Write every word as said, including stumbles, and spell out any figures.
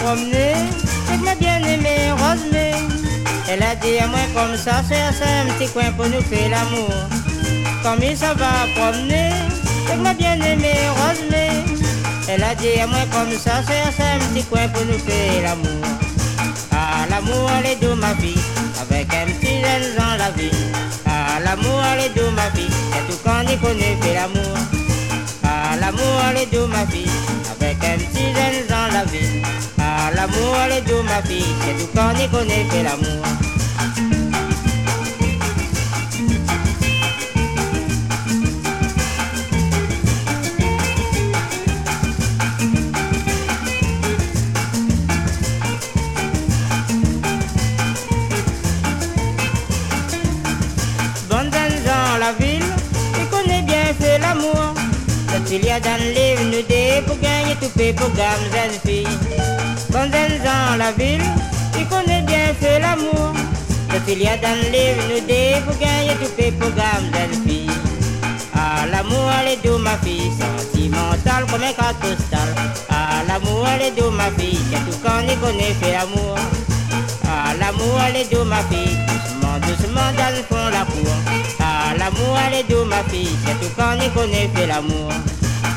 promener avec ma bien-aimée Rosemée. Elle a dit à moi comme ça, c'est un petit coin pour nous faire l'amour. Comme il s'en va promener avec ma bien-aimée Rosemée. Elle a dit à moi comme ça, c'est un petit coin pour nous faire l'amour. Ah, l'amour, elle est doux, ma fille, avec un petit jeune dans la vie. Ah, l'amour, elle est doux, ma fille, c'est tout quand on connaît fait l'amour. Ah, l'amour, elle est doux, ma fille, avec un petit jeune dans la vie. Ah, l'amour, elle est doux, ma fille, c'est tout quand on connaît fait l'amour. La ville, il connaît bien fait l'amour. Il y a dans le livre nous dit pour gagner tout fait pour gamme jeune fille. Quand dans la ville, il connaît bien fait l'amour. Il y a dans le livre nous dit pour gagner tout fait pour gamme jeune fille. Ah, l'amour elle est doux ma fille, sentimental comme un catostal. Ah, l'amour elle est doux ma fille, c'est tout quand il connaît fait l'amour. Ah, l'amour elle est doux ma fille, doucement, doucement dans le fond la cour. Ah, l'amour elle est doux ma fille, c'est tout quand on connaît fait l'amour.